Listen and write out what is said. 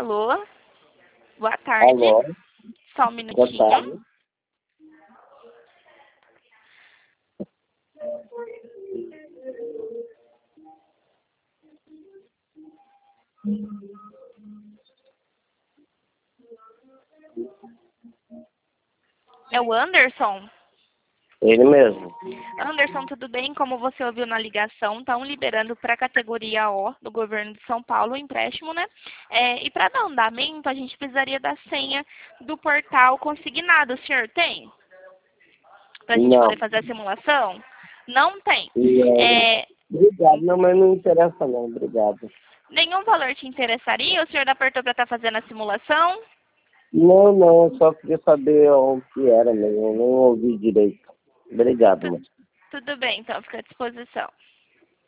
Alô? Boa tarde. Alô, Só um boa minutinho. tarde. É o Anderson? Ele mesmo. Anderson, tudo bem? Como você ouviu na ligação, estão liberando para a categoria O do governo de São Paulo o empréstimo, né? E para dar andamento, a gente precisaria da senha do portal consignado. O senhor tem? Para a gente Não. poder fazer a simulação? Não tem. Não. É, Obrigado. Não, mas não interessa não. Obrigado. nenhum valor te interessaria? O senhor apertou para estar fazendo a simulação? Não. Eu só queria saber o que era mesmo. Eu não ouvi direito. Obrigado, Tu- mano. Tudo bem, então, fica à disposição.